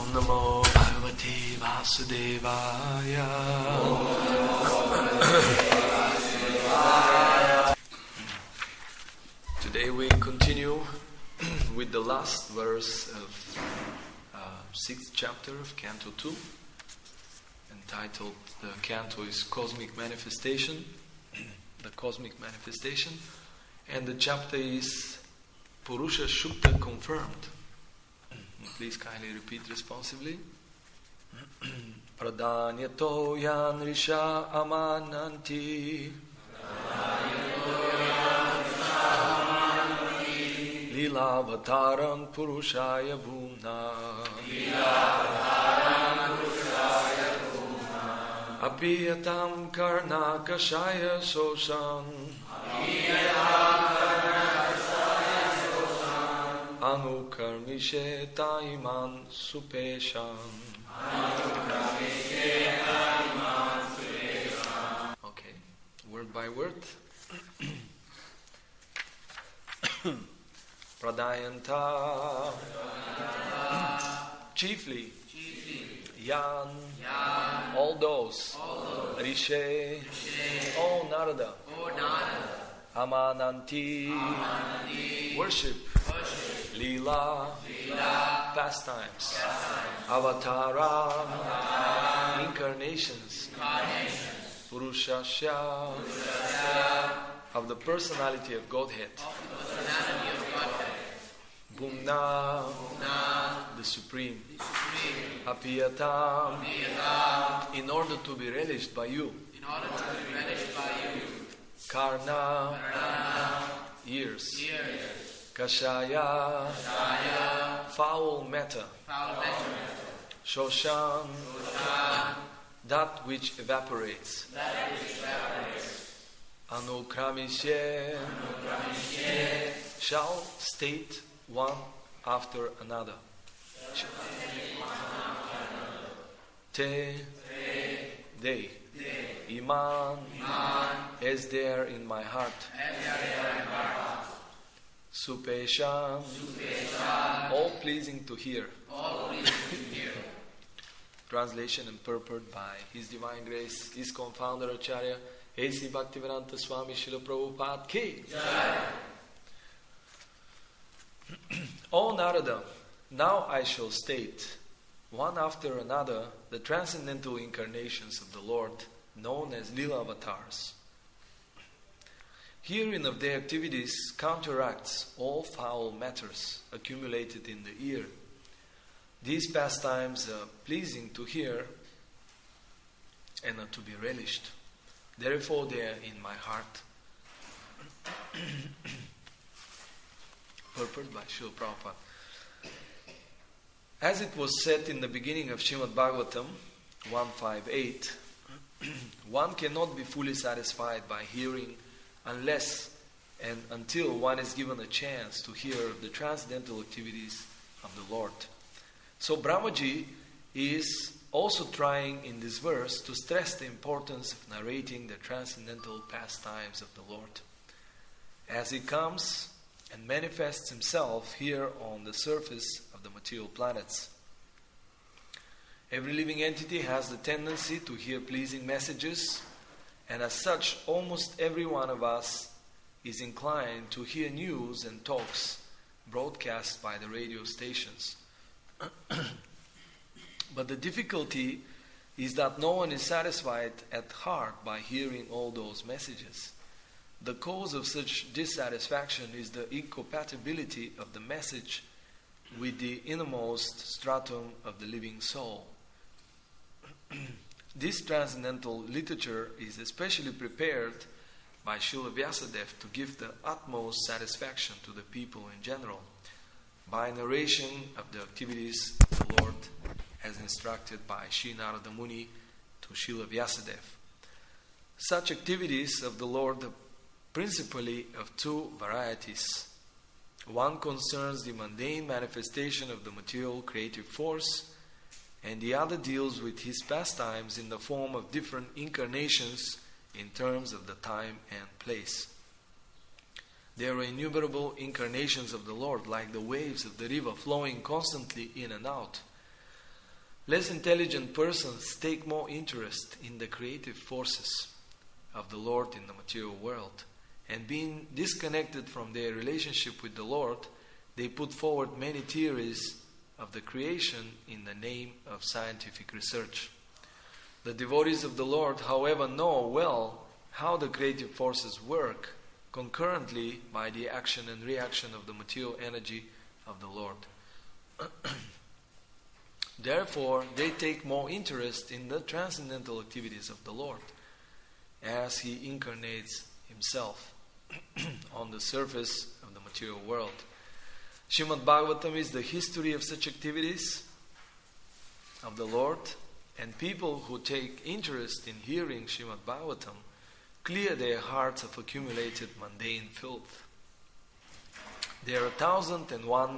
Om Namo Bhagavate Vasudevaya. Today we continue with the last verse of 6th chapter of Canto 2, entitled, the canto is Cosmic Manifestation, the Cosmic Manifestation, and the chapter is Purusha Shukta Confirmed. Please kindly repeat responsively. Pradhanyato yan risha amananti Lilavataram Purushaya Bhumna Apiyatam Karna Kashaya Sosam Anukarmishe Taiman Supesham. Okay, word by word. Pradayanta, chiefly, Yan, all those, Rishe, O Narada, Amananti, worship, Leela, pastimes, Avatara, incarnations, Purushasya, of the personality of Godhead, Bhumna, the Supreme, Apiyatam, in order to be relished by you, Karna, ears, Kashaya, foul matter, Shoshan, that which evaporates, Anukramishe, shall state one after another. Te, they, Iman, as there in my heart. Supesham, all pleasing to hear. Translation and purport by His Divine Grace, ISKCON Founder Acharya, A.C. Bhaktivedanta Swami Srila Prabhupada Ki. O Narada, now I shall state, one after another, the transcendental incarnations of the Lord, known as Lila Avatars. Hearing of their activities counteracts all foul matters accumulated in the ear. These pastimes are pleasing to hear and are to be relished. Therefore they are in my heart. Purport by Srila Prabhupada. As it was said in the beginning of Srimad Bhagavatam 158, one cannot be fully satisfied by hearing unless and until one is given a chance to hear the transcendental activities of the Lord. So Brahmaji is also trying in this verse to stress the importance of narrating the transcendental pastimes of the Lord as He comes and manifests Himself here on the surface of the material planets. Every living entity has the tendency to hear pleasing messages, and as such, almost every one of us is inclined to hear news and talks broadcast by the radio stations. But the difficulty is that no one is satisfied at heart by hearing all those messages. The cause of such dissatisfaction is the incompatibility of the message with the innermost stratum of the living soul. This transcendental literature is especially prepared by Srila Vyasadeva to give the utmost satisfaction to the people in general, by narration of the activities of the Lord as instructed by Sri Narada Muni to Srila Vyasadeva. Such activities of the Lord are principally of two varieties. One concerns the mundane manifestation of the material creative force, and the other deals with His pastimes in the form of different incarnations in terms of the time and place. There are innumerable incarnations of the Lord, like the waves of the river flowing constantly in and out. Less intelligent persons take more interest in the creative forces of the Lord in the material world, and being disconnected from their relationship with the Lord, they put forward many theories of the creation in the name of scientific research. The devotees of the Lord, however, know well how the creative forces work concurrently by the action and reaction of the material energy of the Lord. Therefore, they take more interest in the transcendental activities of the Lord as He incarnates Himself on the surface of the material world. Srimad Bhagavatam is the history of such activities of the Lord, and people who take interest in hearing Srimad Bhagavatam clear their hearts of accumulated mundane filth. There are 1,001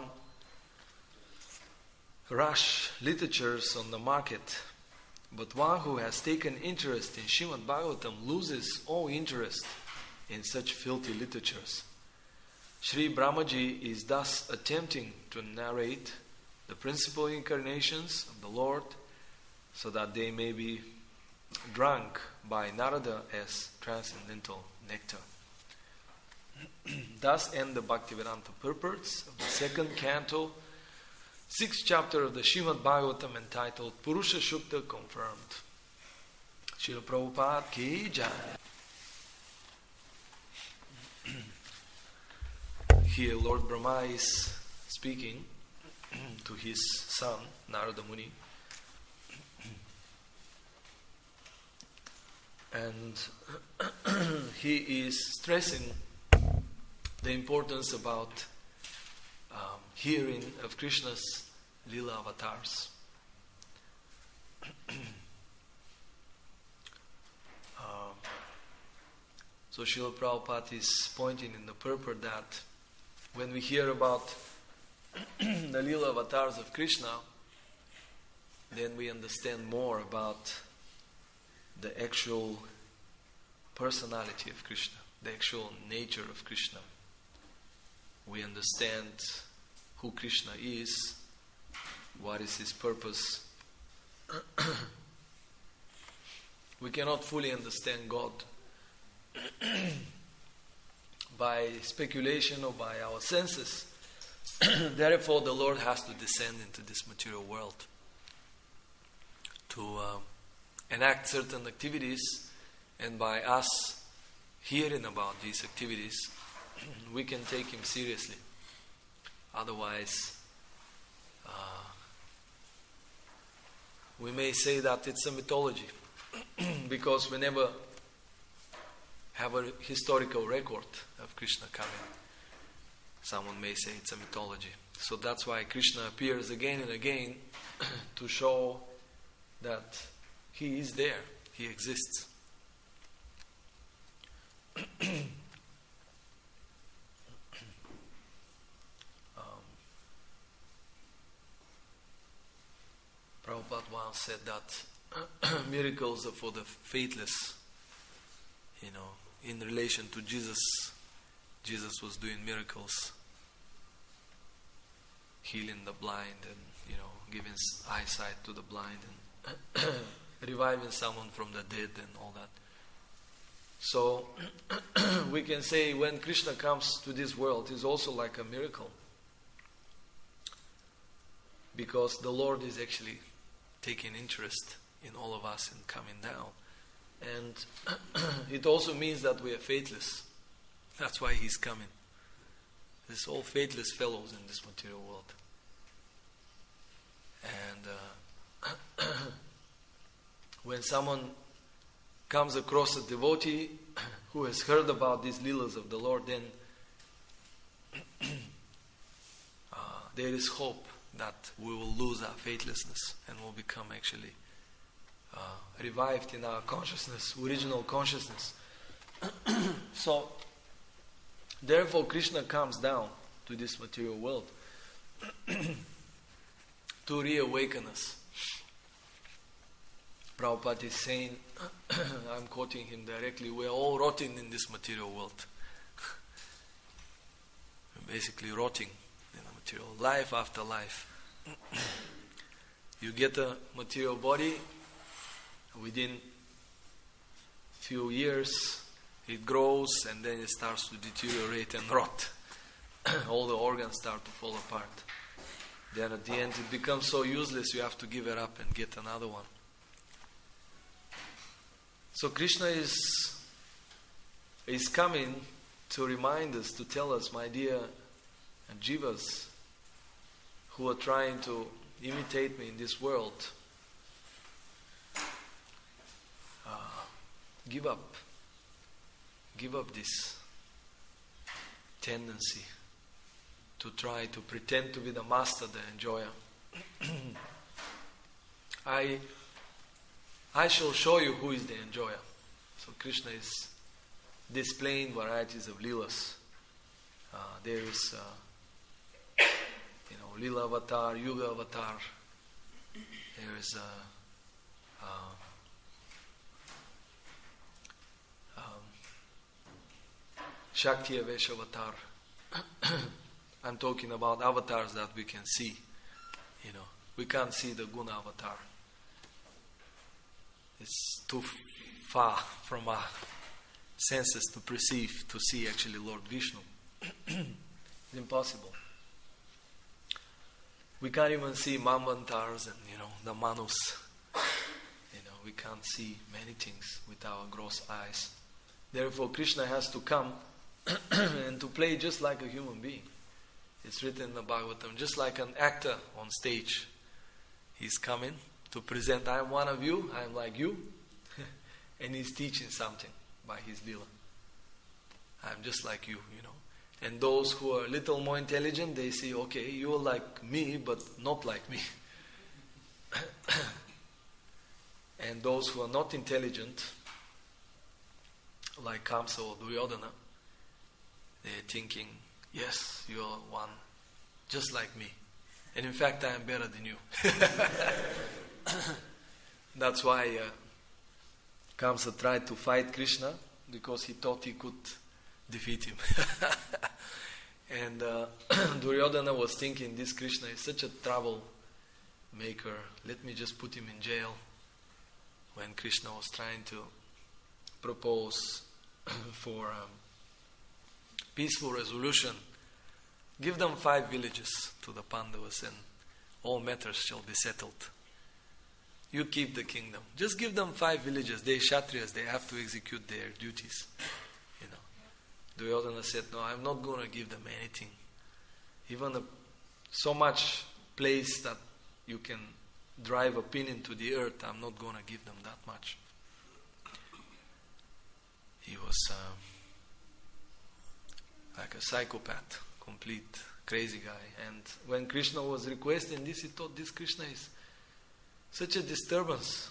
rush literatures on the market, but one who has taken interest in Srimad Bhagavatam loses all interest in such filthy literatures. Sri Brahmaji is thus attempting to narrate the principal incarnations of the Lord so that they may be drunk by Narada as transcendental nectar. Thus end the Bhaktivedanta purports of the second canto, 6th chapter of the Srimad Bhagavatam, entitled Purusha Shukta Confirmed. Srila Prabhupada ki jai. Here Lord Brahma is speaking to his son Narada Muni, and he is stressing the importance about hearing of Krishna's Lila avatars. So Srila Prabhupada is pointing in the purport that when we hear about the Lila avatars of Krishna, then we understand more about the actual personality of Krishna, the actual nature of Krishna. We understand who Krishna is, what is his purpose. We cannot fully understand God by speculation or by our senses. Therefore, the Lord has to descend into this material world to enact certain activities, and by us hearing about these activities, we can take Him seriously. Otherwise, we may say that it's a mythology because we never have a historical record of Krishna coming. Someone may say it's a mythology. So that's why Krishna appears again and again to show that He is there, He exists. Prabhupada once said that miracles are for the faithless. In relation to Jesus, Jesus was doing miracles, healing the blind and, giving eyesight to the blind and reviving someone from the dead and all that. So we can say when Krishna comes to this world, it's also like a miracle, because the Lord is actually taking interest in all of us and coming down. And it also means that we are faithless. That's why He's coming. There's all faithless fellows in this material world. And when someone comes across a devotee who has heard about these leelas of the Lord, then there is hope that we will lose our faithlessness and will become actually revived in our consciousness, original consciousness. So, therefore Krishna comes down to this material world to reawaken us. Prabhupada is saying, I'm quoting him directly, we are all rotting in this material world. We're basically rotting in the material, life after life. You get a material body, within few years it grows and then it starts to deteriorate and rot. All the organs start to fall apart. Then at the end it becomes so useless you have to give it up and get another one. So Krishna is coming to remind us, to tell us, my dear jivas who are trying to imitate me in this world, give up this tendency to try to pretend to be the master, the enjoyer. I shall show you who is the enjoyer. So Krishna is displaying varieties of leelas. There is Leela avatar, Yuga avatar. There is Shakti Avesh avatar. I'm talking about avatars that we can see. We can't see the Guna avatar. It's too far from our senses to perceive, to see actually Lord Vishnu. It's impossible. We can't even see Manvantars and the Manus. We can't see many things with our gross eyes. Therefore Krishna has to come and to play just like a human being. It's written in the Bhagavatam, just like an actor on stage. He's coming to present, I am one of you, I am like you. And he's teaching something by his lila. I am just like you, And those who are a little more intelligent, they say, okay, you are like me, but not like me. And those who are not intelligent, like Kamsa or Duryodhana, they're thinking, yes, you are one, just like me. And in fact, I am better than you. That's why Kamsa tried to fight Krishna, because he thought he could defeat him. And Duryodhana was thinking, this Krishna is such a trouble maker, let me just put him in jail. When Krishna was trying to propose for peaceful resolution, give them 5 villages to the Pandavas and all matters shall be settled. You keep the kingdom. Just give them 5 villages. They Kshatriyas, they have to execute their duties. Duryodhana said, no, I'm not going to give them anything. Even so much place that you can drive a pin into the earth, I'm not going to give them that much. He was like a psychopath, complete crazy guy. And when Krishna was requesting this, he thought this Krishna is such a disturbance.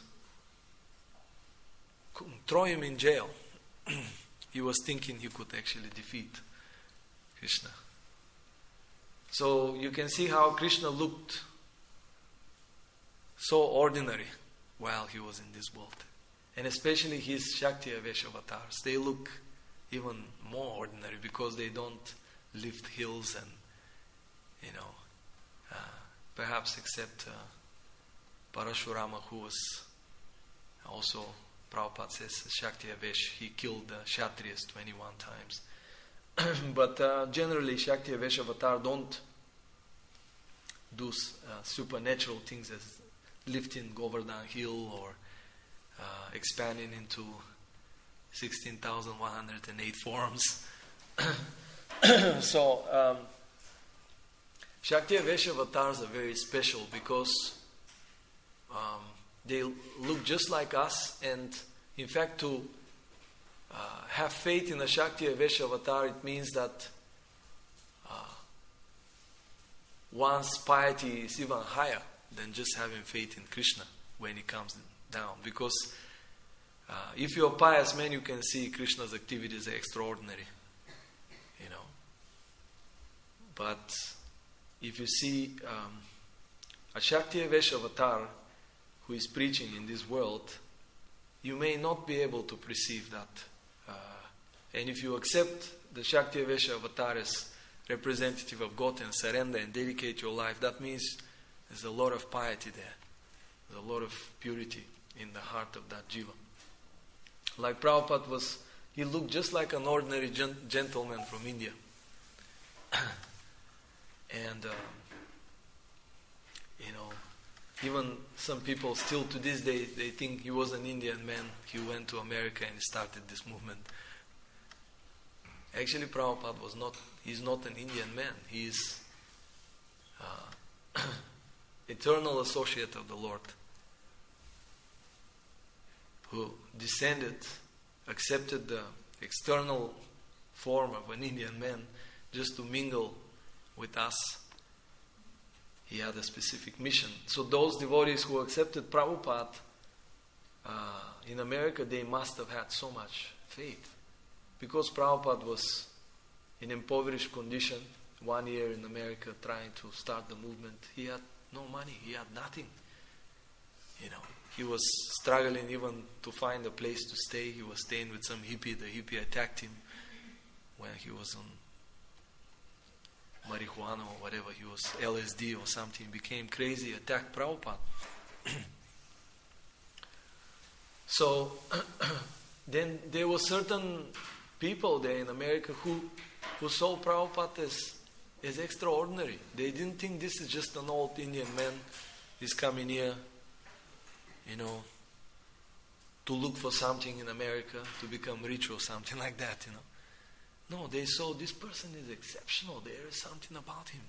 Throw him in jail. He was thinking he could actually defeat Krishna. So you can see how Krishna looked so ordinary while he was in this world. And especially his Shakti Avesh avatars. They look even more ordinary because they don't lift hills and, perhaps except Parashurama, who was also, Prabhupada says, Shakti Avesh, he killed the Kshatriyas 21 times. But generally Shakti Avesh avatar don't do supernatural things as lifting Govardhan hill or expanding into 16,108 forms. So Shakti Avesh avatars are very special because they look just like us, and in fact to have faith in a Shakti Avesh avatar, it means that one's piety is even higher than just having faith in Krishna when he comes down. Because if you're a pious man, you can see Krishna's activities are extraordinary. But if you see a Shakti Avesh avatar who is preaching in this world, you may not be able to perceive that. And if you accept the Shakti Avesh avatar as representative of God and surrender and dedicate your life, that means there's a lot of piety there. There's a lot of purity in the heart of that jiva. Like Prabhupada he looked just like an ordinary gentleman from India. And, even some people still to this day, they think he was an Indian man. He went to America and started this movement. Actually, Prabhupada he's not an Indian man. He's eternal associate of the Lord, who descended, accepted the external form of an Indian man just to mingle with us. He had a specific mission. So those devotees who accepted Prabhupada in America, they must have had so much faith. Because Prabhupada was in impoverished condition, 1 year in America trying to start the movement. He had no money, he had nothing. He was struggling even to find a place to stay. He was staying with some hippie. The hippie attacked him when he was on marijuana or whatever, he was LSD or something, became crazy, attacked Prabhupada. So then there were certain people there in America who saw Prabhupada as extraordinary. They didn't think this is just an old Indian man, he's coming here, to look for something in America, to become rich or something like that, No, they saw this person is exceptional. There is something about him.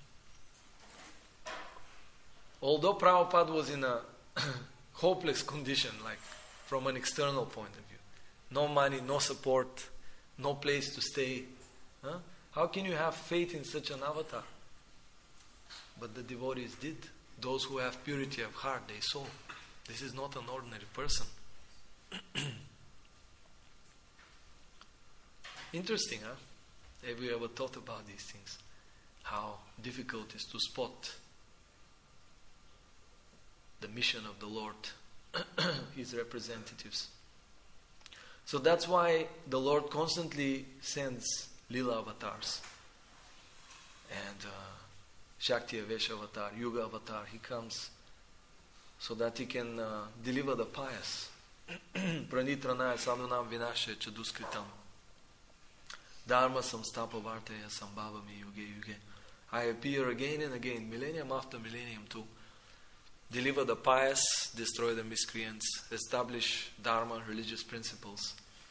Although Prabhupada was in a hopeless condition, like from an external point of view. No money, no support, no place to stay. How can you have faith in such an avatar? But the devotees did. Those who have purity of heart, they saw. This is not an ordinary person. Interesting, huh? Have you ever thought about these things? How difficult it is to spot the mission of the Lord, His representatives. So that's why the Lord constantly sends Lila avatars. And Shakti Avesha avatar, Yuga avatar, He comes so that He can deliver the pious. Pranitranaya sadhunam vinashya chaduskritam. Dharma samstapa vartaya sambhavami yuge yuge. I appear again and again, millennium after millennium, to deliver the pious, destroy the miscreants, establish Dharma, religious principles.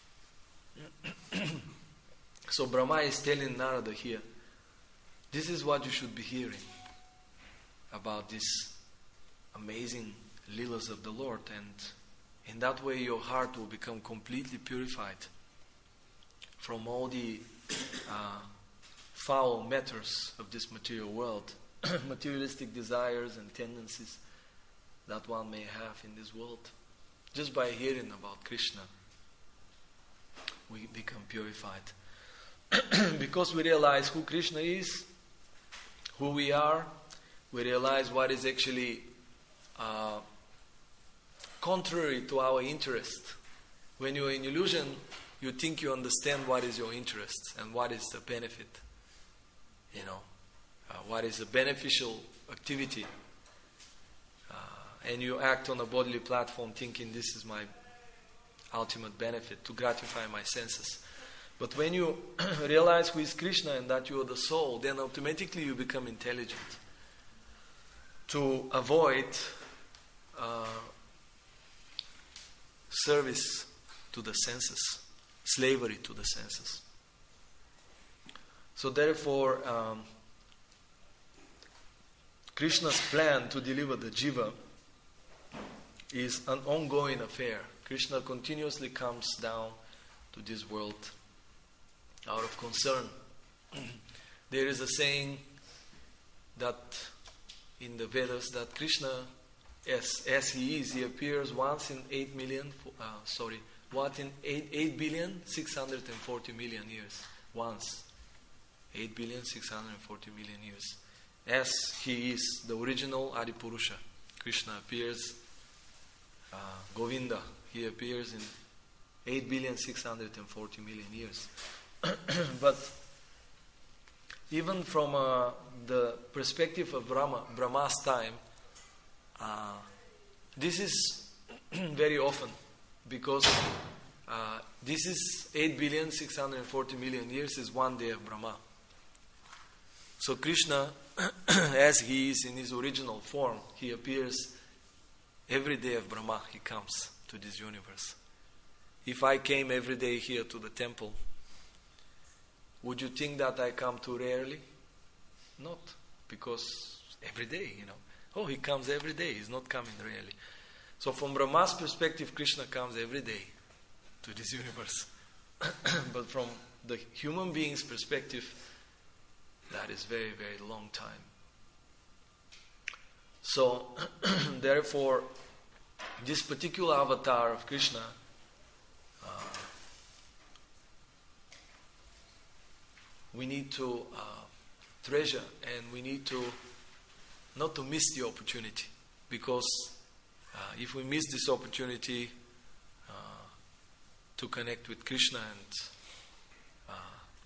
So Brahma is telling Narada here, this is what you should be hearing about these amazing Leelas of the Lord, and in that way your heart will become completely purified from all the foul matters of this material world, materialistic desires and tendencies that one may have in this world. Just by hearing about Krishna, we become purified. Because we realize who Krishna is, who we are, we realize what is actually contrary to our interest. When you're in illusion, you think you understand what is your interest and what is the benefit. What is a beneficial activity. And you act on a bodily platform thinking this is my ultimate benefit, to gratify my senses. But when you realize who is Krishna and that you are the soul, then automatically you become intelligent to avoid service to the senses, slavery to the senses. So therefore, Krishna's plan to deliver the jiva is an ongoing affair. Krishna continuously comes down to this world out of concern. There is a saying that in the Vedas that Krishna, as he is, he appears once in 8 billion 640 million years. Once. 8 billion 640 million years. As he is, the original Adipurusha. Krishna appears, Govinda, he appears in 8 billion 640 million years. But even from the perspective of Brahma's time, this is very often because this is 8,640,000,000 years is one day of Brahma. So Krishna, as he is in his original form, he appears every day of Brahma. He comes to this universe. If I came every day here to the temple, would you think that I come too rarely? Not, because every day, Oh, he comes every day. He's not coming rarely. So from Brahma's perspective, Krishna comes every day to this universe. But from the human being's perspective, that is very, very long time. So, therefore, this particular avatar of Krishna we need to treasure, and we need to not to miss the opportunity, because if we miss this opportunity to connect with Krishna and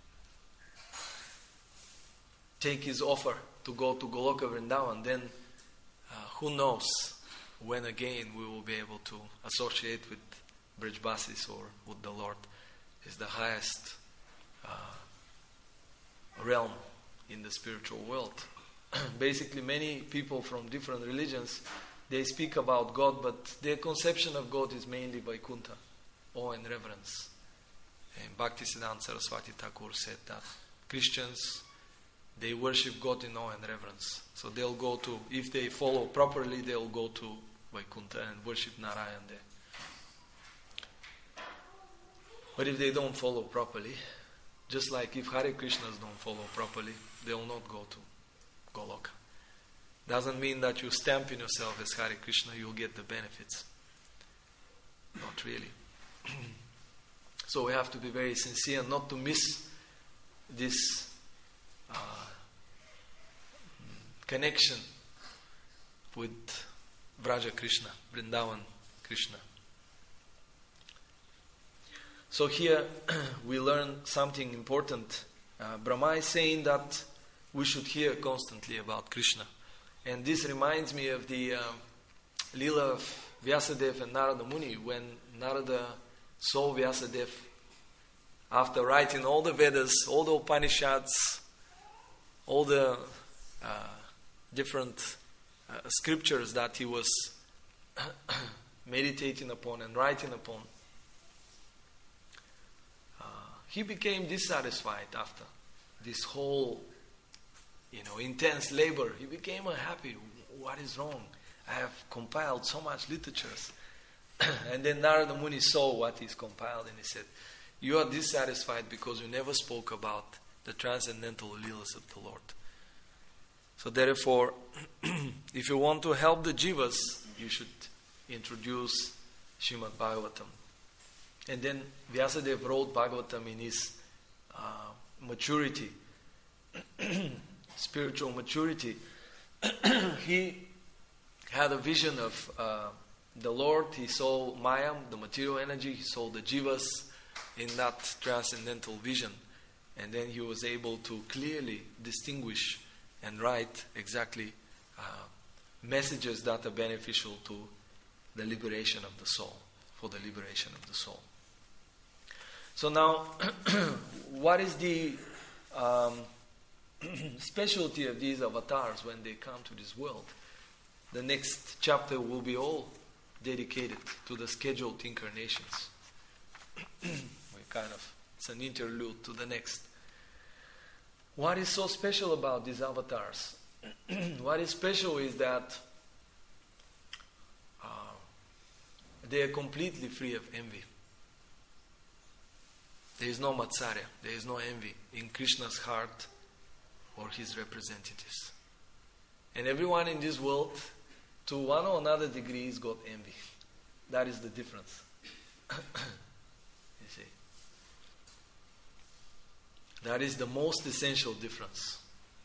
take his offer to go to Goloka Vrindavan, then who knows when again we will be able to associate with Brajbasis or with the Lord. Is the highest realm in the spiritual world. Basically, many people from different religions, they speak about God, but their conception of God is mainly Vaikuntha, awe and reverence. And Bhaktisiddhanta Saraswati Thakur said that Christians, they worship God in awe and reverence. So they'll go to, if they follow properly, they'll go to Vaikuntha and worship Narayan there. But if they don't follow properly, just like if Hare Krishnas don't follow properly, they will not go to Goloka. Doesn't mean that you stamp in yourself as Hare Krishna, you'll get the benefits. Not really. So we have to be very sincere not to miss this connection with Vraja Krishna, Vrindavan Krishna. So here we learn something important. Brahma is saying that we should hear constantly about Krishna. And this reminds me of the Leela of Vyasadeva and Narada Muni, when Narada saw Vyasadeva after writing all the Vedas, all the Upanishads, all the different scriptures that he was meditating upon and writing upon. He became dissatisfied after this whole, intense labor. He became unhappy. What is wrong? I have compiled so much literatures. And then Narada Muni saw what he's compiled, and he said, you are dissatisfied because you never spoke about the transcendental leelas of the Lord. So therefore, if you want to help the jivas, you should introduce Srimad Bhagavatam. And then Vyasadeva wrote Bhagavatam in his maturity, spiritual maturity. He had a vision of the Lord. He saw Maya, the material energy. He saw the jivas in that transcendental vision. And then he was able to clearly distinguish and write exactly messages that are beneficial to the liberation of the soul, for the liberation of the soul. So now, what is the specialty of these avatars when they come to this world? The next chapter will be all dedicated to the scheduled incarnations. It's an interlude to the next. What is so special about these avatars? What is special is that they are completely free of envy. There is no matsarya, there is no envy in Krishna's heart or his representatives. And everyone in this world, to one or another degree, has got envy. That is the difference. You see. That is the most essential difference.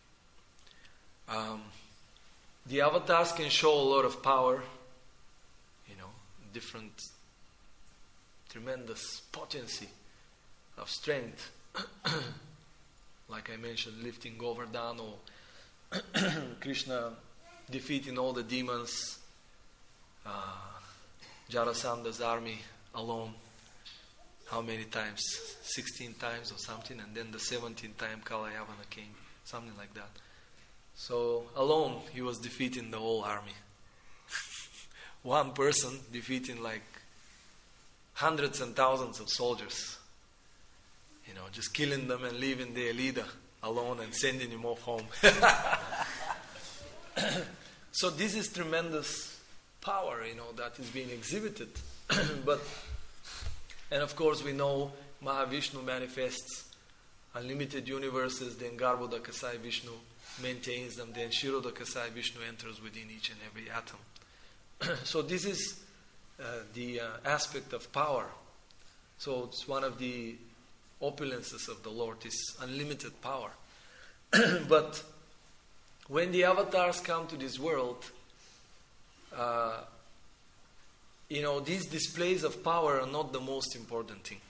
The avatars can show a lot of power, different, tremendous potency of strength. Like I mentioned, lifting Govardhan, or Krishna defeating all the demons, Jarasanda's army alone. How many times? 16 times or something, and then the 17th time Kalayavana came, something like that. So alone he was defeating the whole army. One person defeating like hundreds and thousands of soldiers. Just killing them and leaving their leader alone and sending him off home. So this is tremendous power, that is being exhibited. And of course we know Mahavishnu manifests unlimited universes, then Garbhoda Kasai Vishnu maintains them, then Shiroda Kasai Vishnu enters within each and every atom. So this is the aspect of power. So it's one of the opulences of the Lord, is unlimited power. But when the avatars come to this world, these displays of power are not the most important thing.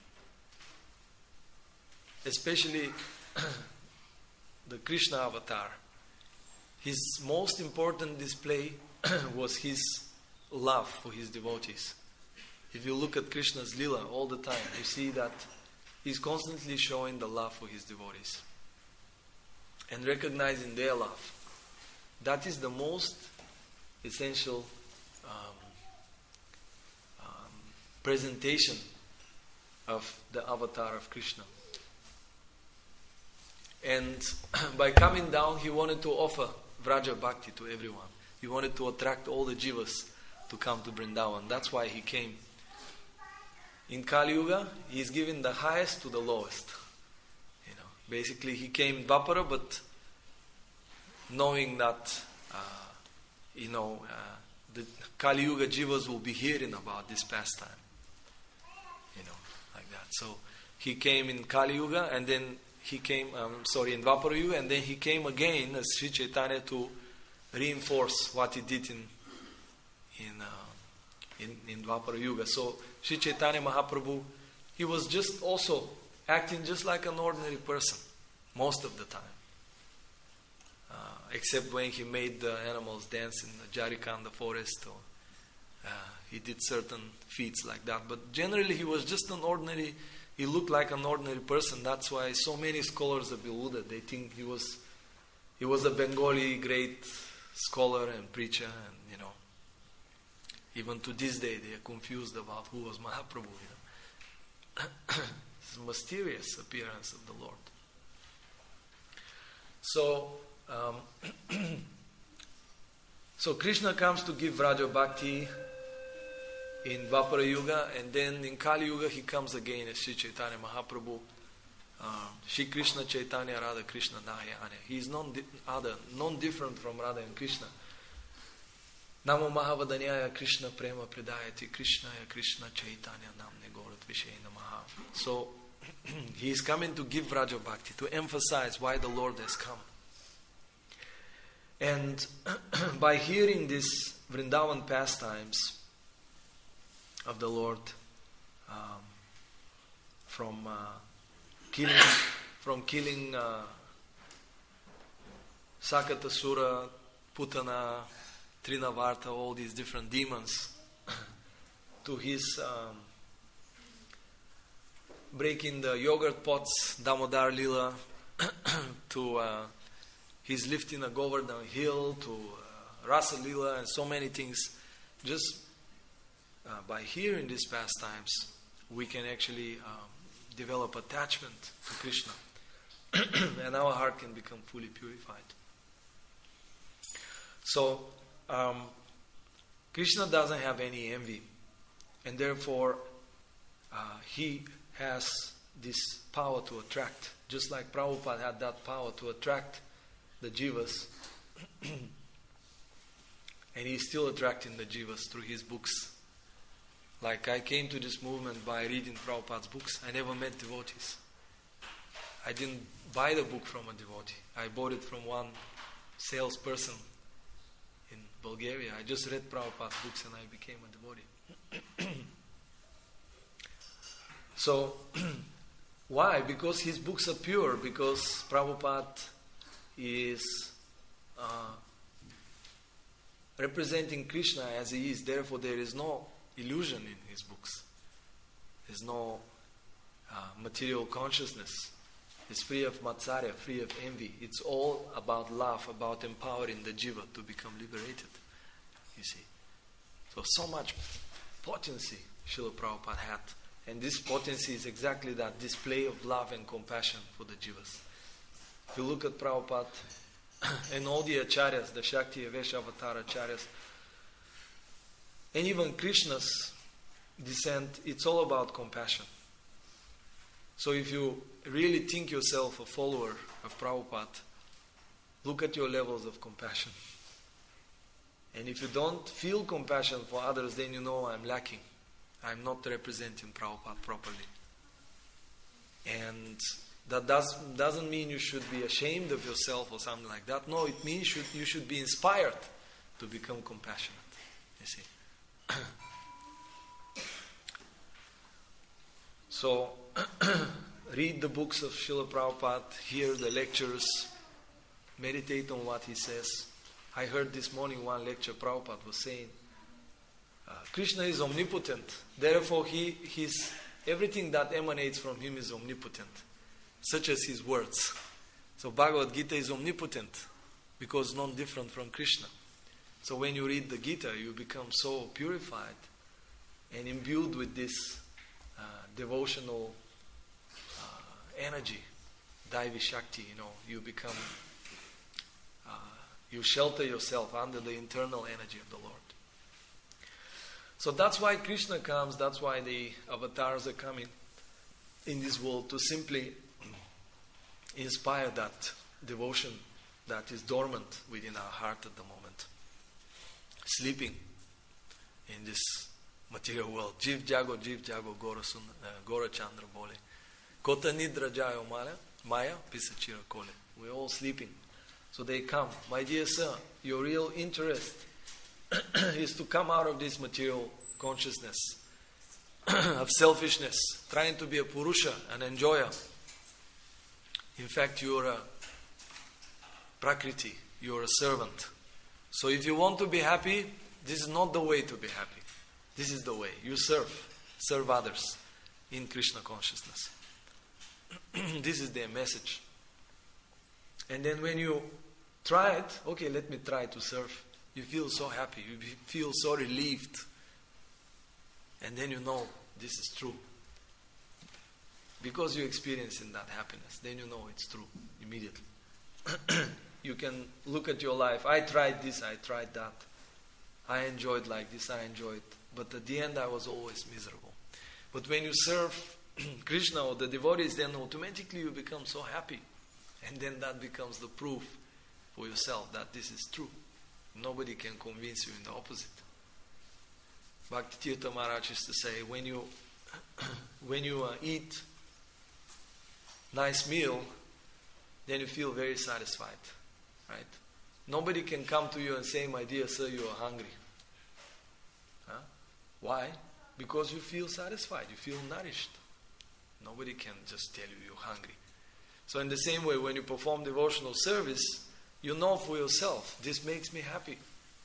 Especially the Krishna avatar. His most important display was his love for his devotees. If you look at Krishna's lila all the time, you see that he's constantly showing the love for his devotees and recognizing their love. That is the most essential presentation of the avatar of Krishna. And by coming down, he wanted to offer Vraja Bhakti to everyone. He wanted to attract all the jivas to come to Vrindavan. That's why he came. In Kali Yuga, he is giving the highest to the lowest. Basically, he came in Dvapara, but knowing that, the Kali Yuga jivas will be hearing about this pastime. Like that. So he came in Kali Yuga, and then he came, in Dvapara Yuga, and then he came again as Sri Chaitanya to reinforce what he did in Dvapara Yuga. So Sri Chaitanya Mahaprabhu, he was just also acting just like an ordinary person most of the time. Except when he made the animals dance in the Jarikanda forest, or he did certain feats like that. But generally he was just he looked like an ordinary person. That's why so many scholars of Beluda, they think he was a Bengali great scholar and preacher, and even to this day they are confused about who was Mahaprabhu. It's a mysterious appearance of the Lord. So Krishna comes to give Vraja Bhakti in Dvapara Yuga, and then in Kali Yuga he comes again as Sri Chaitanya Mahaprabhu, Shri Krishna Chaitanya Radha Krishna Nayana. He is non-different from Radha and Krishna. Namo Mahavadanyaya Krishna Prema Pridayati Krishnaya Krishna Chaitanya Namne Gorat Vishaya Namaha. So he is coming to give Vraja Bhakti, to emphasize why the Lord has come. And by hearing these Vrindavan pastimes of the Lord, from killing Sakatasura, Putana, Trinavarta, all these different demons, to his breaking the yogurt pots, Damodar Lila, to his lifting a Govardhan hill, to Rasa Lila, and so many things. Just by hearing these pastimes, we can actually develop attachment to Krishna, and our heart can become fully purified. So Krishna doesn't have any envy, and therefore he has this power to attract, just like Prabhupada had that power to attract the jivas, and he's still attracting the jivas through his books. Like, I came to this movement by reading Prabhupada's books. I never met devotees. I didn't buy the book from a devotee. I bought it from one salesperson in Bulgaria. I just read Prabhupada's books and I became a devotee. So, why? Because his books are pure. Because Prabhupada is representing Krishna as he is. Therefore, there is no illusion in his books. There's no material consciousnness. It's free of matsarya, free of envy. It's all about love, about empowering the jiva to become liberated. You see. So much potency Srila Prabhupada had. And this potency is exactly that display of love and compassion for the jivas. If you look at Prabhupada and all the acharyas, the Shakti, Vesha, Avatar acharyas, and even Krishna's descent, it's all about compassion. So if you really think yourself a follower of Prabhupada, look at your levels of compassion. And if you don't feel compassion for others, then you know I'm lacking. I'm not representing Prabhupada properly. And that doesn't mean you should be ashamed of yourself or something like that. No, it means you should be inspired to become compassionate. You see. So, read the books of Srila Prabhupada, hear the lectures, meditate on what he says. I heard this morning one lecture Prabhupada was saying, Krishna is omnipotent. Therefore, everything that emanates from him is omnipotent, such as his words. So Bhagavad Gita is omnipotent because not different from Krishna. So when you read the Gita, you become so purified and imbued with this devotional energy, Daivi Shakti. You become, you shelter yourself under the internal energy of the Lord. So that's why Krishna comes, that's why the avatars are coming in this world, to simply inspire that devotion that is dormant within our heart at the moment, sleeping in this material world. Jiv jago Gora Chandra bole. Kota nidra jayo maya pisachira kole. We're all sleeping. So they come. My dear sir, your real interest is to come out of this material consciousness of selfishness, trying to be a Purusha, an enjoyer. In fact, you're a Prakriti, you're a servant. So if you want to be happy, this is not the way to be happy. This is the way. You serve others in Krishna consciousness. This is their message. And then when you try it, okay, let me try to serve. You feel so happy, you feel so relieved. And then you know this is true. Because you're experiencing that happiness, then you know it's true immediately. You can look at your life. I tried this, I tried that. I enjoyed like this, I enjoyed. But at the end I was always miserable. But when you serve Krishna or the devotees, then automatically you become so happy. And then that becomes the proof for yourself that this is true. Nobody can convince you in the opposite. Bhakti Tirtha Maharaj used to say, when you eat nice meal, then you feel very satisfied, right? Nobody can come to you and say, my dear sir, you are hungry. Huh? Why? Because you feel satisfied, you feel nourished. Nobody can just tell you you're hungry. So in the same way, when you perform devotional service, you know for yourself, this makes me happy.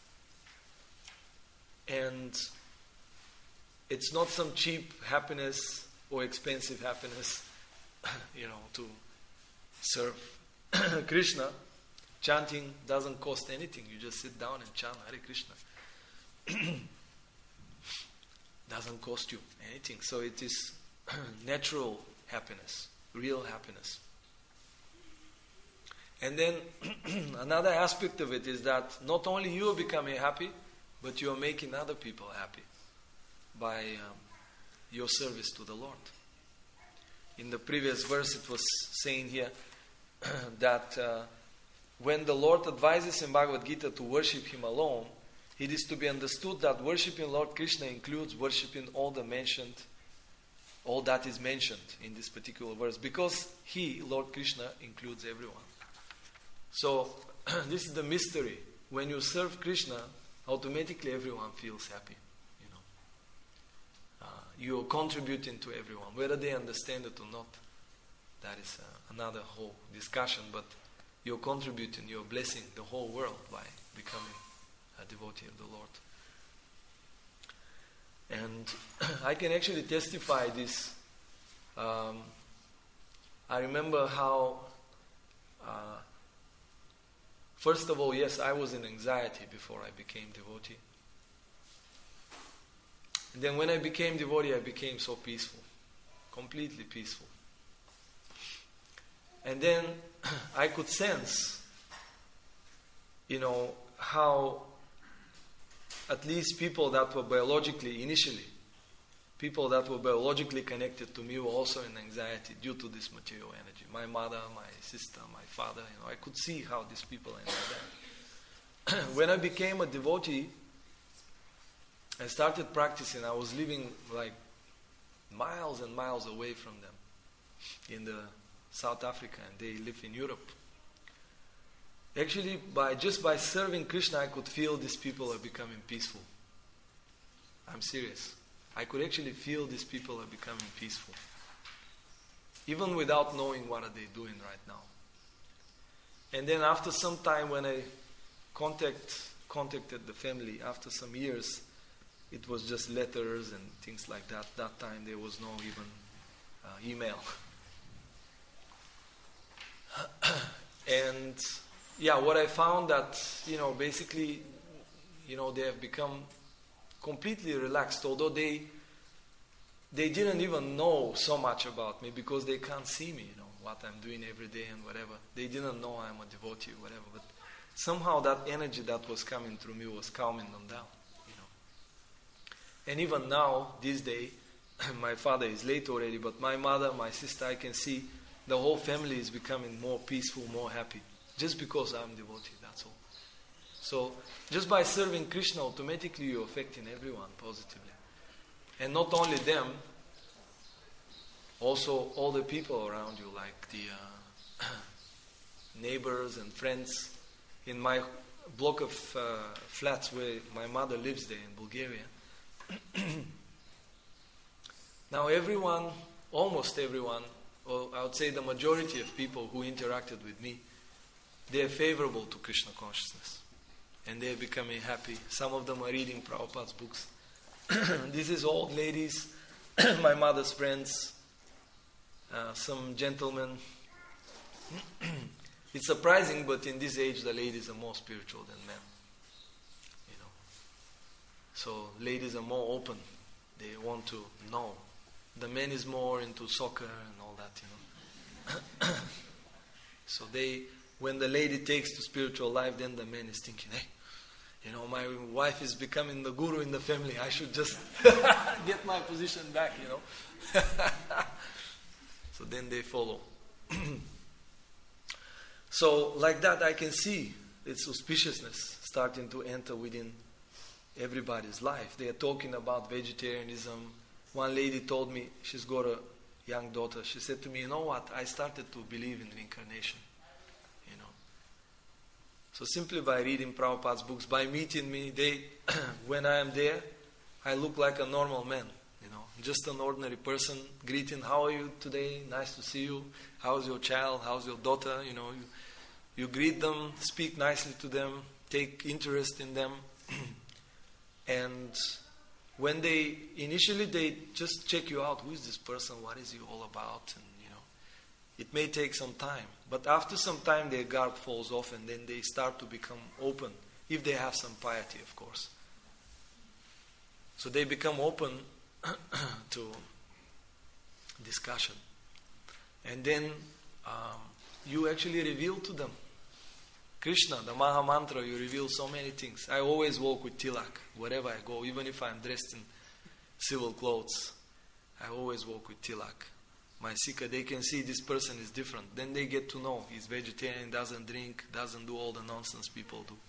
And it's not some cheap happiness or expensive happiness, to serve Krishna. Chanting doesn't cost anything. You just sit down and chant Hare Krishna. Doesn't cost you anything. So it is natural happiness, real happiness. And then another aspect of it is that not only you are becoming happy, but you are making other people happy by your service to the Lord. In the previous verse it was saying here that when the Lord advises in Bhagavad Gita to worship Him alone, it is to be understood that worshipping Lord Krishna includes worshipping all that is mentioned in this particular verse, because He, Lord Krishna, includes everyone. So this is the mystery. When you serve Krishna, automatically everyone feels happy. You are contributing to everyone, whether they understand it or not. That is another whole discussion, but you're contributing, you're blessing the whole world by becoming a devotee of the Lord. And I can actually testify this. I remember how, first of all, yes, I was in anxiety before I became devotee. And then when I became devotee, I became so peaceful, completely peaceful. And then I could sense, how at least people that were biologically, initially, people that were biologically connected to me were also in anxiety due to this material energy. My mother, my sister, my father, I could see how these people are in that. When I became a devotee, I started practicing. I was living like miles and miles away from them in the South Africa, and they live in Europe. Actually, just by serving Krishna, I could feel these people are becoming peaceful. I'm serious. I could actually feel these people are becoming peaceful. Even without knowing what are they doing right now. And then after some time, when I contacted the family, after some years, it was just letters and things like that. That time there was no even email. And what I found that, basically, they have become completely relaxed, although they didn't even know so much about me because they can't see me, what I'm doing every day and whatever. They didn't know I'm a devotee or whatever, but somehow that energy that was coming through me was calming them down, And even now, this day, my father is late already, but my mother, my sister, I can see the whole family is becoming more peaceful, more happy. Just because I'm devotee, that's all. So, just by serving Krishna, automatically you're affecting everyone positively. And not only them, also all the people around you, like the neighbors and friends. In my block of flats where my mother lives there in Bulgaria, now everyone, almost everyone, or I would say the majority of people who interacted with me, they are favorable to Krishna consciousness. And they are becoming happy. Some of them are reading Prabhupada's books. This is old ladies, my mother's friends, some gentlemen. It's surprising, but in this age the ladies are more spiritual than men. So ladies are more open. They want to know. The men is more into soccer and all that, So when the lady takes to spiritual life, then the man is thinking, hey, my wife is becoming the guru in the family. I should just get my position back, So then they follow. So like that, I can see its auspiciousness starting to enter within everybody's life. They are talking about vegetarianism. One lady told me, she's got a young daughter. She said to me, you know what? I started to believe in reincarnation. So simply by reading Prabhupada's books, by meeting me, when I am there, I look like a normal man, just an ordinary person, greeting, how are you today? Nice to see you. How's your child? How's your daughter? You greet them, speak nicely to them, take interest in them. And when initially they just check you out, who is this person? What is he all about? And it may take some time, but after some time their guard falls off and then they start to become open, if they have some piety, of course. So they become open to discussion. And then you actually reveal to them Krishna, the Maha Mantra, you reveal so many things. I always walk with tilak, wherever I go, even if I'm dressed in civil clothes. I always walk with tilak. My Sikha, they can see this person is different. Then they get to know he's vegetarian, doesn't drink, doesn't do all the nonsense people do.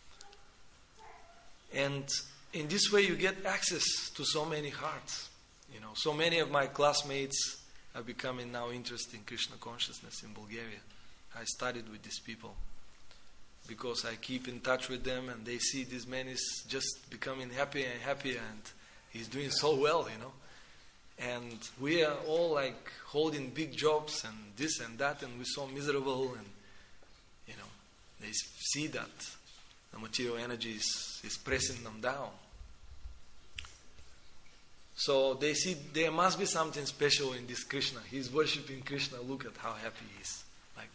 And in this way you get access to so many hearts. So many of my classmates are becoming now interested in Krishna consciousness in Bulgaria. I studied with these people because I keep in touch with them, and they see this man is just becoming happier and happier, and he's doing so well, And we are all like holding big jobs and this and that, and we're so miserable, and they see that The material energy is pressing them down. So they see there must be something special in this Krishna. He's worshipping Krishna. Look at how happy he is. Like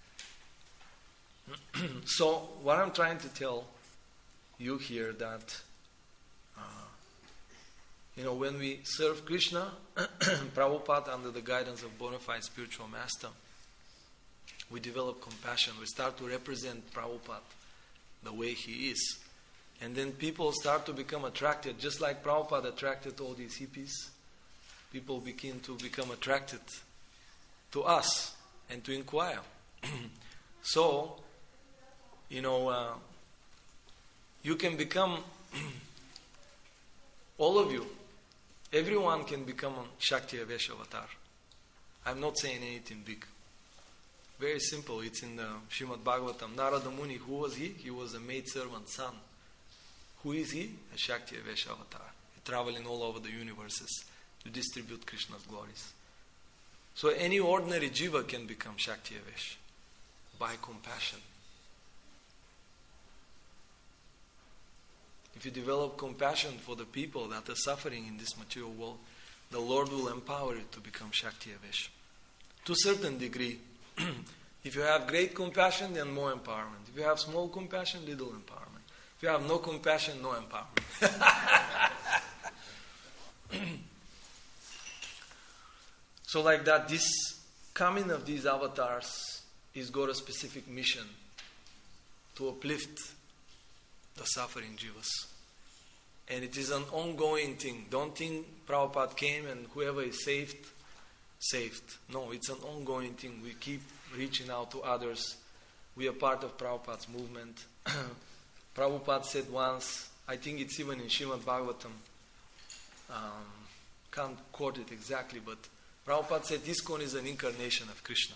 that. So what I'm trying to tell you here that when we serve Krishna, Prabhupada under the guidance of bona fide spiritual master, we develop compassion. We start to represent Prabhupada the way he is. And then people start to become attracted, just like Prabhupada attracted all these hippies. People begin to become attracted to us and to inquire. So, you can become, all of you, everyone can become a Shakti Avesh avatar. I'm not saying anything big. Very simple. It's in the Srimad Bhagavatam. Narada Muni, who was he? He was a maidservant's son. Who is he? A Shakti Avesh avatar. Traveling all over the universes to distribute Krishna's glories. So any ordinary jiva can become Shakti Avesh by compassion. If you develop compassion for the people that are suffering in this material world, the Lord will empower you to become Shakti Avesh. To a certain degree, if you have great compassion, then more empowerment. If you have small compassion, little empowerment. If you have no compassion, no empowerment. So like that, this coming of these avatars is got a specific mission to uplift the suffering jivas. And it is an ongoing thing. Don't think Prabhupada came and whoever is saved. No, it's an ongoing thing. We keep reaching out to others. We are part of Prabhupada's movement. Prabhupada said once, I think it's even in Srimad Bhagavatam, can't quote it exactly, but Prabhupada said ISKCON is an incarnation of Krishna.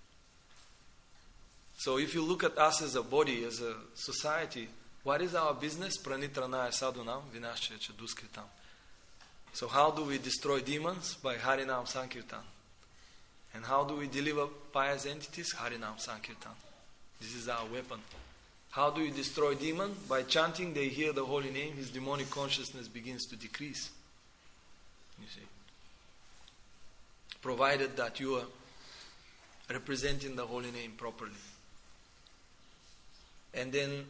So if you look at us as a body, as a society, what is our business? Pranitranaya sadhunam vinashya cha duskritam. So how do we destroy demons? By Harinam Sankirtan. And how do we deliver pious entities? Harinam Sankirtan. This is our weapon. How do you destroy demon? By chanting, they hear the holy name, his demonic consciousness begins to decrease. You see. Provided that you are representing the holy name properly. And then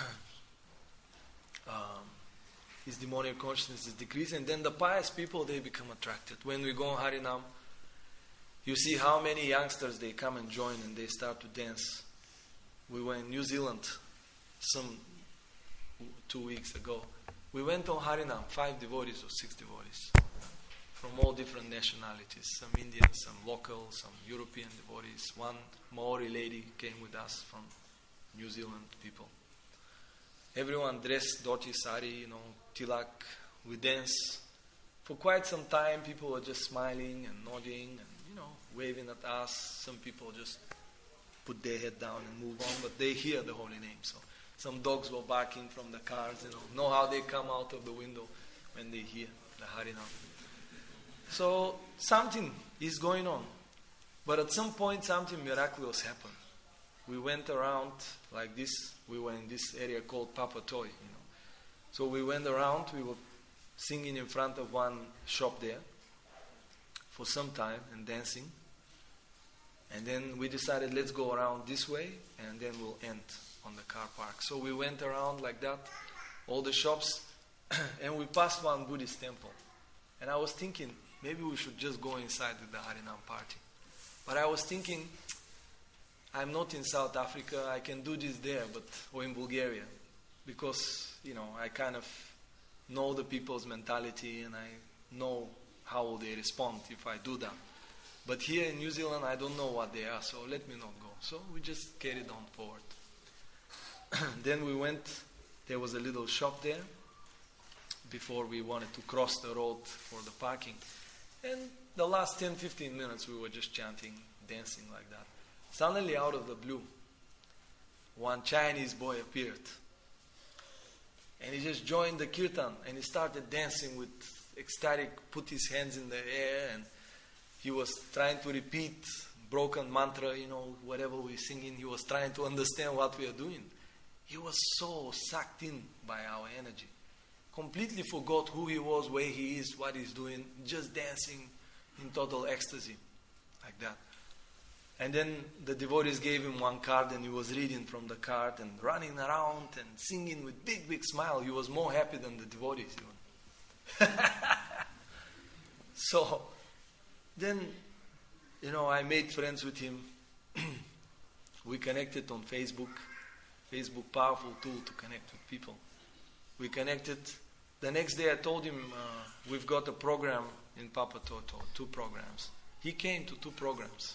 his demonic consciousness is decreased, and then the pious people, they become attracted. When we go on Harinam, you see how many youngsters, they come and join and they start to dance. We were in New Zealand 2 weeks ago. We went on Harinam, 5 devotees or 6 devotees from all different nationalities. Some Indians, some local, some European devotees. One Maori lady came with us from New Zealand people. Everyone dressed dhoti, sari, tilak. We dance. For quite some time, people were just smiling and nodding and, waving at us. Some people just put their head down and move on, but they hear the holy name. So some dogs were barking from the cars, know how they come out of the window when they hear the Harinam. So something is going on. But at some point, something miraculous happened. We went around like this. We were in this area called Papatoy, So we went around. We were singing in front of one shop there for some time and dancing. And then we decided, let's go around this way and then we'll end on the car park. So we went around like that, all the shops, and we passed one Buddhist temple. And I was thinking, maybe we should just go inside with the Harinam party. But I was thinking, I'm not in South Africa, I can do this there, or in Bulgaria. Because, I kind of know the people's mentality and I know how will they respond if I do that. But here in New Zealand, I don't know what they are, so let me not go. So we just carried on forward. Then we went, there was a little shop there before we wanted to cross the road for the parking. And the last 10-15 minutes we were just chanting, dancing like that. Suddenly out of the blue, one Chinese boy appeared. And he just joined the kirtan and he started dancing with ecstatic, put his hands in the air, and he was trying to repeat broken mantra, whatever we're singing. He was trying to understand what we are doing. He was so sucked in by our energy. Completely forgot who he was, where he is, what he's doing, just dancing in total ecstasy, like that. And then the devotees gave him one card, and he was reading from the card and running around and singing with big, big smile. He was more happy than the devotees even. So then, I made friends with him. We connected on Facebook. Facebook, powerful tool to connect with people. We connected. The next day I told him, we've got a program in Papa Toto, 2 programs. He came to 2 programs.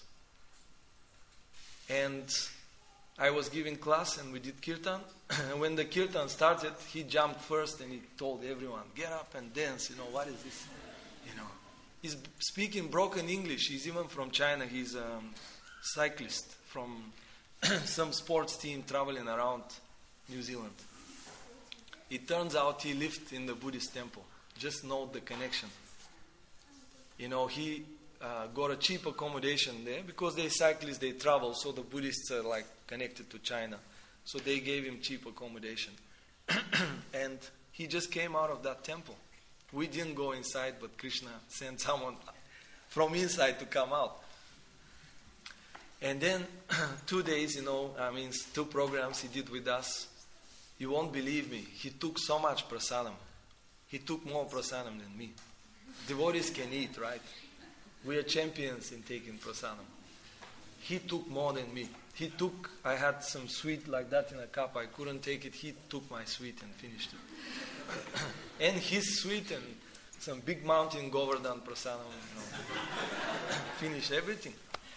And I was giving class and we did kirtan. And when the kirtan started, he jumped first and he told everyone, get up and dance. What is this? He's speaking broken English. He's even from China. He's a cyclist from some sports team traveling around New Zealand. It turns out he lived in the Buddhist temple. Just note the connection. He got a cheap accommodation there because they're cyclists, they travel, so the Buddhists are like connected to China. So they gave him cheap accommodation. And he just came out of that temple. We didn't go inside, but Krishna sent someone from inside to come out. And then 2 days, 2 programs he did with us. You won't believe me. He took so much prasadam. He took more prasadam than me. Devotees can eat, right? We are champions in taking prasadam. He took more than me. I had some sweet like that in a cup. I couldn't take it. He took my sweet and finished it. And his sweet and some big mountain Govardhan prasadam, finished everything.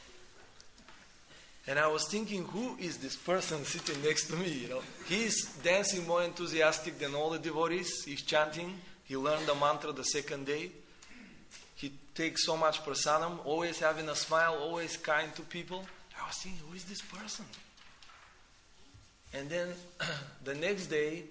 And I was thinking, who is this person sitting next to me? He's dancing more enthusiastic than all the devotees. He's chanting. He learned the mantra the second day. He takes so much prasadam, always having a smile, always kind to people. I was thinking, who is this person? And then the next day,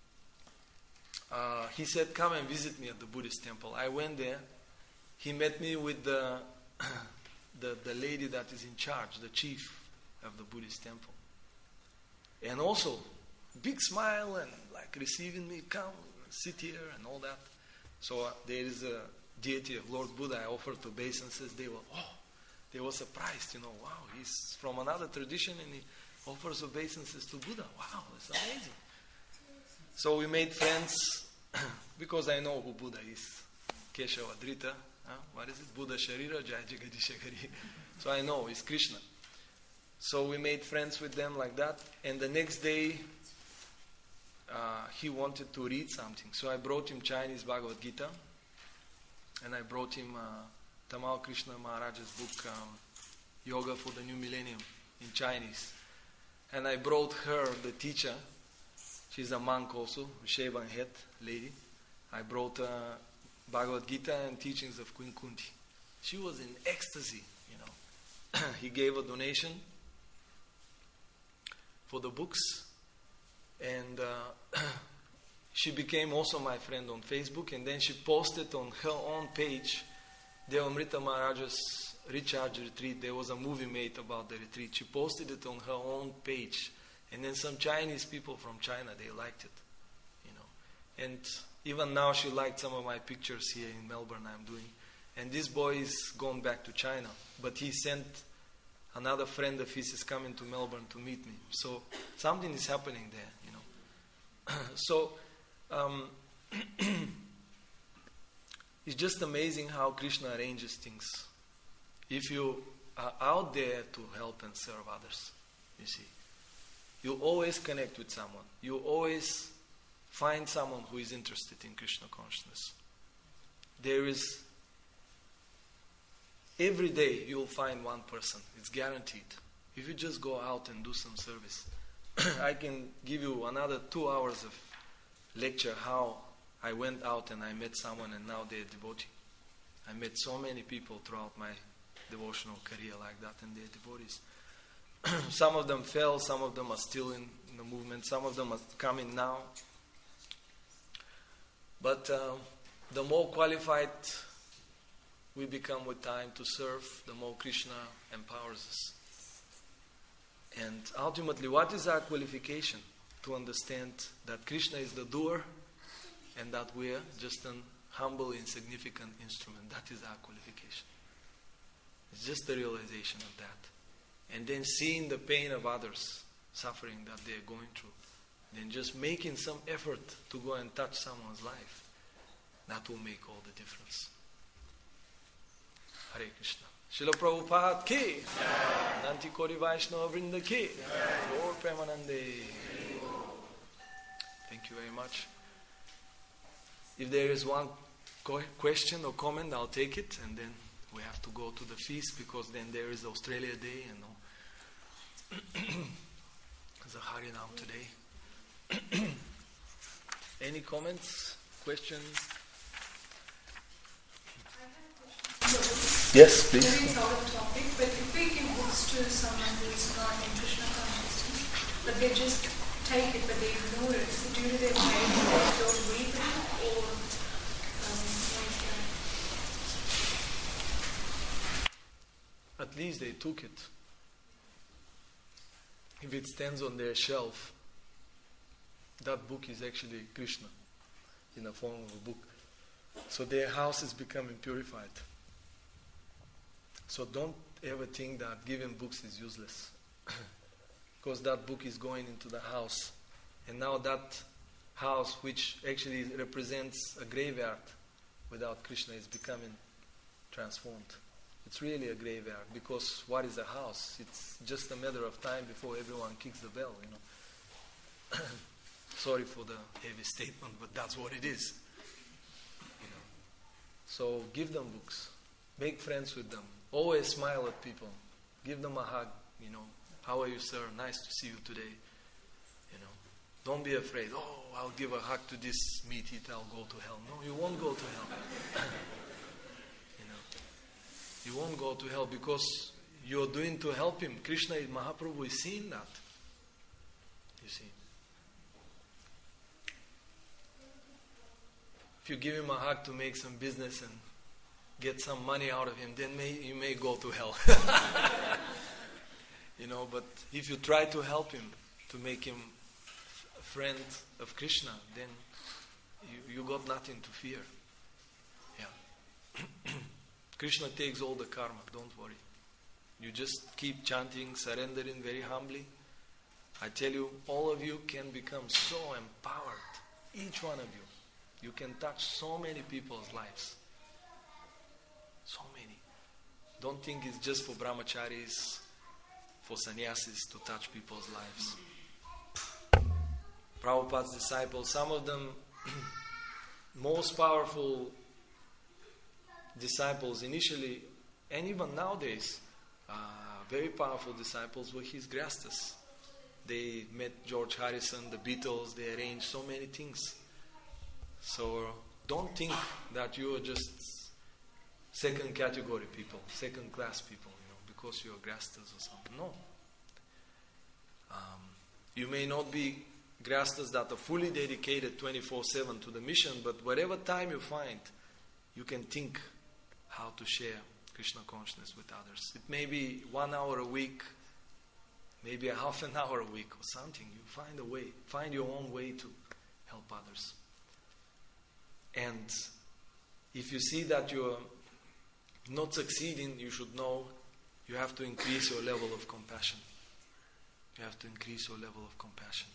he said, come and visit me at the Buddhist temple. I went there. He met me with the lady that is in charge, the chief of the Buddhist temple. And also, big smile and like receiving me, come, sit here and all that. So there is a deity of Lord Buddha. I offered obeisances. They were surprised, wow, he's from another tradition and he offers obeisances to Buddha. Wow, that's amazing. So we made friends because I know who Buddha is. Keshava Drita. What is it? Buddha Sharira Jai Jagadishagari. So I know it's Krishna. So we made friends with them like that. And the next day, he wanted to read something. So I brought him Chinese Bhagavad Gita. And I brought him Tamal Krishna Maharaj's book, Yoga for the New Millennium, in Chinese. And I brought her, the teacher. She's a monk also, shaven head lady. I brought Bhagavad Gita and teachings of Queen Kunti. She was in ecstasy, He gave a donation for the books. And she became also my friend on Facebook. And then she posted on her own page, Devamrita Maharaja's Recharge Retreat. There was a movie made about the retreat. She posted it on her own page. And then some Chinese people from China, they liked it. And even now she liked some of my pictures here in Melbourne I'm doing. And this boy is gone back to China. But he sent another friend of his is coming to Melbourne to meet me. So something is happening there, So it's just amazing how Krishna arranges things. If you are out there to help and serve others, you see, you always connect with someone. You always find someone who is interested in Krishna consciousness. Every day you'll find one person. It's guaranteed. If you just go out and do some service. I can give you another 2 hours of lecture how I went out and I met someone and now they're devotee. I met so many people throughout my devotional career like that and they're devotees. Some of them fell, some of them are still in the movement, some of them are coming now. But the more qualified we become with time to serve, the more Krishna empowers us. And ultimately, what is our qualification? to understand that Krishna is the doer and that we are just an humble, insignificant instrument. That is our qualification. It's just the realization of that. And then seeing the pain of others, suffering that they are going through. Then just making some effort to go and touch someone's life. That will make all the difference. Hare Krishna. Srila Prabhupada ki, Nanti Kori Vaishnava Vrinda ki, Lord Premanande. Thank you very much. If there is one question or comment, I'll take it, and then we have to go to the feast because then there is Australia Day and all. There's a Harinam today. Any comments, questions? Yes, please. Very out of topic, but if we give books to someone who is not in Krishna consciousness, but they just take it, but they ignore it, so due to their pain, they don't read it, or what is that? At least they took it. If it stands on their shelf, that book is actually Krishna in the form of a book. So their house is becoming purified. So don't ever think that giving books is useless. Because that book is going into the house. And now that house, which actually represents a graveyard without Krishna, is becoming transformed. It's really a graveyard, because what is a house? It's just a matter of time before everyone kicks the bell, you know. Sorry for the heavy statement, but that's what it is. You know. So give them books. Make friends with them. Always smile at people. Give them a hug, you know. How are you, sir? Nice to see you today. You know. Don't be afraid. Oh, I'll give a hug to this meat eater, I'll go to hell. No, you won't go to hell. You won't go to hell because you're doing to help him. Krishna, Mahaprabhu is seeing that. You see. If you give him a hug to make some business and get some money out of him, then you may go to hell. You know, but if you try to help him, to make him a friend of Krishna, then you got nothing to fear. Yeah. Krishna takes all the karma, don't worry. You just keep chanting, surrendering very humbly. I tell you, all of you can become so empowered. Each one of you. You can touch so many people's lives. So many. Don't think it's just for brahmacharis, for sannyasis to touch people's lives. Prabhupada's disciples, some of them most powerful disciples initially, and even nowadays, very powerful disciples were his grihasthas. They met George Harrison, the Beatles, they arranged so many things. So don't think that you are just second category people, second class people, you know, because you are grihasthas or something. No. You may not be grihasthas that are fully dedicated 24/7 to the mission, but whatever time you find, you can think how to share Krishna consciousness with others. It may be 1 hour a week, maybe a half an hour a week or something. You find a way, find your own way to help others. And if you see that you're not succeeding, you should know you have to increase your level of compassion. You have to increase your level of compassion.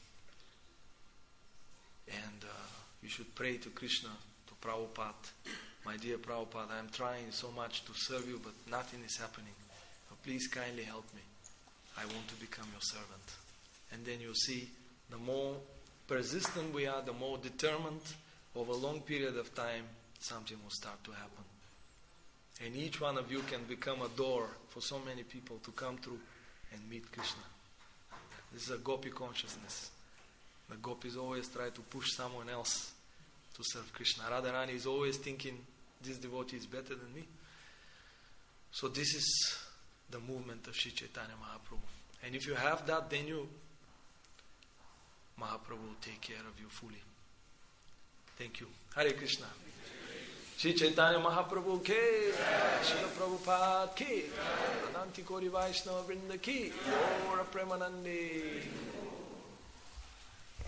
And you should pray to Krishna, to Prabhupada. My dear Prabhupada, I am trying so much to serve you, but nothing is happening. So please kindly help me. I want to become your servant. And then you'll see, the more persistent we are, the more determined, over a long period of time, something will start to happen. And each one of you can become a door for so many people to come through and meet Krishna. This is a gopi consciousness. The gopis always try to push someone else to serve Krishna. Radharani is always thinking, this devotee is better than me. So this is the movement of Sri Chaitanya Mahaprabhu. And if you have that, then Mahaprabhu will take care of you fully. Thank you. Hare Krishna. Sri Chaitanya Mahaprabhu ki, Srila Prabhupada ki, Ananti Kori Vaishnava Vrinda ki, Lord Premanande.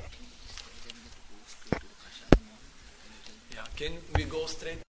Can we go straight?